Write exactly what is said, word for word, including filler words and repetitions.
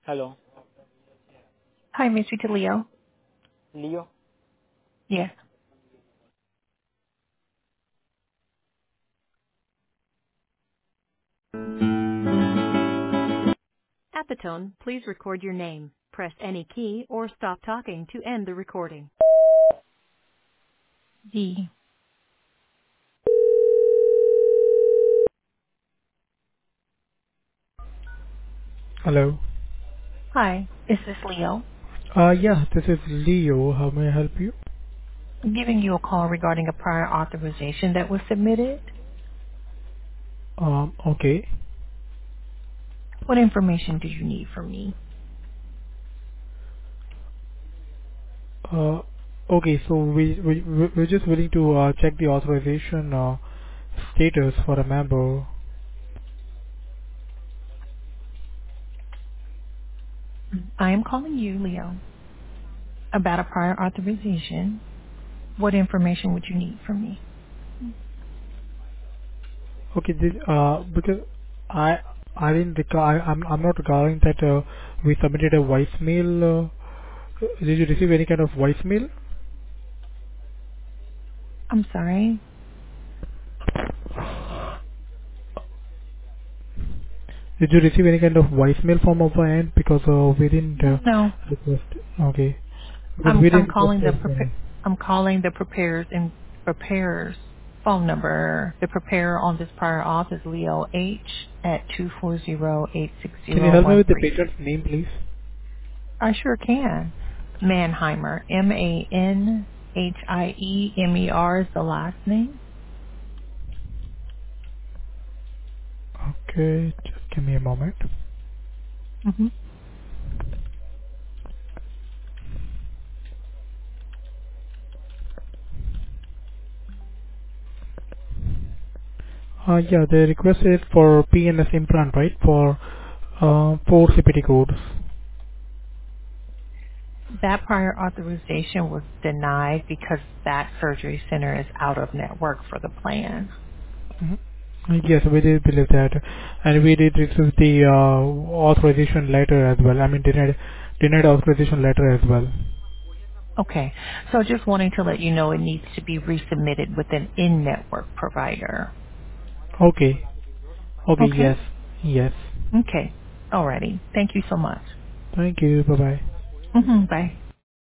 Hello, Hi, Miss Rita Leo. Leo. Yes. At the tone, please record your name. Press any key or stop talking to end the recording. D. Hello. Hi, is this Leo? Uh, yeah, this is Leo. How may I help you? I'm giving you a call regarding a prior authorization that was submitted. Um, okay. What information do you need from me? Uh, okay, so we, we, we- we're just willing to uh, check the authorization uh, status for a member. I am calling you, Leo, about a prior authorization. What information would you need from me? Okay, this, uh, because I I didn't recall, I, I'm, I'm not recalling that uh, we submitted a voicemail. Uh, did you receive any kind of voicemail? I'm sorry. Did you receive any kind of voicemail from our end? Because uh, we didn't uh, No. request. Okay, because I'm we I'm didn't request calling the voicemail. prepa- I'm calling the preparers and preparers phone number. The preparer on this prior auth is Leo H at two four zero eight six Can you zero help me one with the three. patient's name, please? I sure can. Mannheimer. M A N H I E M E R is the last name. Okay, just give me a moment. Mm-hmm. Uh, yeah, the request is for P N S implant, right? For uh, four C P T codes. That prior authorization was denied because that surgery center is out of network for the plan. Mhm. Yes, we did believe that, and we did receive the uh, authorization letter as well. I mean, denied denied authorization letter as well. Okay. So just wanting to let you know it needs to be resubmitted with an in-network provider. Okay, okay, Okay? yes, yes. Okay. Alrighty. Thank you so much. Thank you. Bye bye. Mm-hmm. Bye.